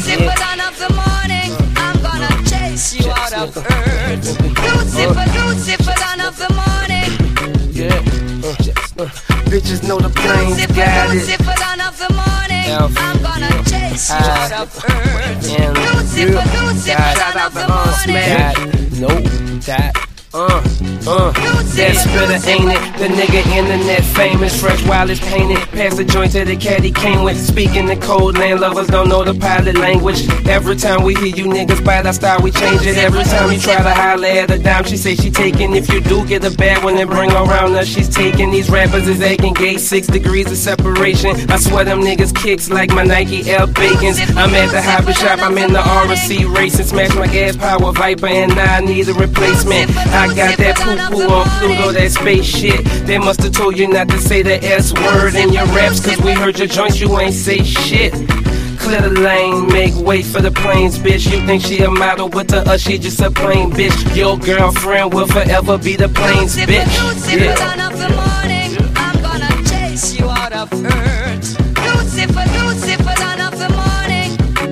Lucifer, dawn of the morning, I'm gonna chase you out of earth. Lucifer, Lucifer, dawn of the morning. Yeah. Bitches know the planes got it. Lucifer, dawn of the morning, I'm gonna chase you out of earth. Lucifer, Lucifer, dawn of the morning. Nope, that. That spitter ain't it? The nigga internet famous, fresh while it's painted. Pass the joint to the cat he came with. Speaking the code, land lovers don't know the pilot language. Every time we hear you niggas bite our style, we change it. Every time you try to holler at a dime, she say she taking. If you do get a bad one and bring her around her, she's taking. These rappers is aching, gate 6 degrees of separation. I swear them niggas kicks like my Nike Air Bacons. I'm at the hobby shop, I'm in the RC racing. Smash my gas power Viper and now I need a replacement. I got that poo-poo on Pluto, that space shit. They must've told you not to say the S word in your raps, cause we heard your joints, you ain't say shit. Clear the lane, make way for the planes, bitch. You think she a model, but to us she just a plain bitch. Your girlfriend will forever be the plains bitch. Lucifer, dawn of the morning, I'm gonna chase you out of earth. Lucifer, Lucifer, dawn of the morning.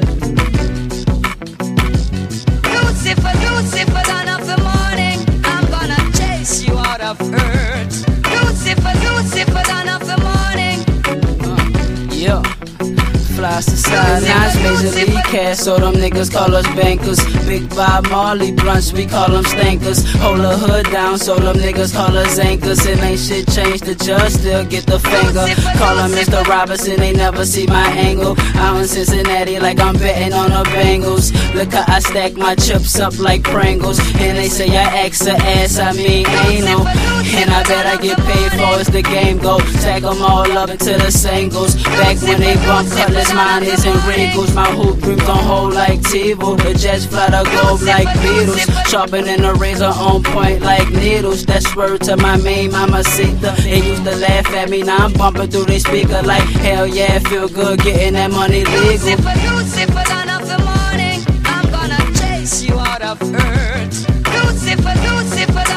Lucifer, Lucifer, dawn of the morning, I'm gonna chase you out of earth. Lucifer, Lucifer, dawn of the morning. Yeah. Fly society, nice major league cash, so them niggas call us bankers. Big Bob Marley blunts, we call them stankers. Hold the hood down, so them niggas call us anchors. And ain't shit changed, the judge still get the finger. Call him Mr. Robinson, they never see my angle. I'm in Cincinnati like I'm betting on the Bengals. Look how I stack my chips up like Pringles. And they say I extra ass, I mean anal. And I bet I get paid for as the game go. Stack them all up into the singles. Back when they bump cutlass, mine isn't wrinkles. My hoop dreams don't hold like TiVo. The jets fly the globe like Beatles. Sharpening the razor on point like needles. That's word to my main mamacita. They used to laugh at me, now I'm bumping through their speaker like hell yeah, feel good getting that money legal. Lucifer, Lucifer, dawn of the morning, I'm gonna chase you out of earth. Lucifer, Lucifer,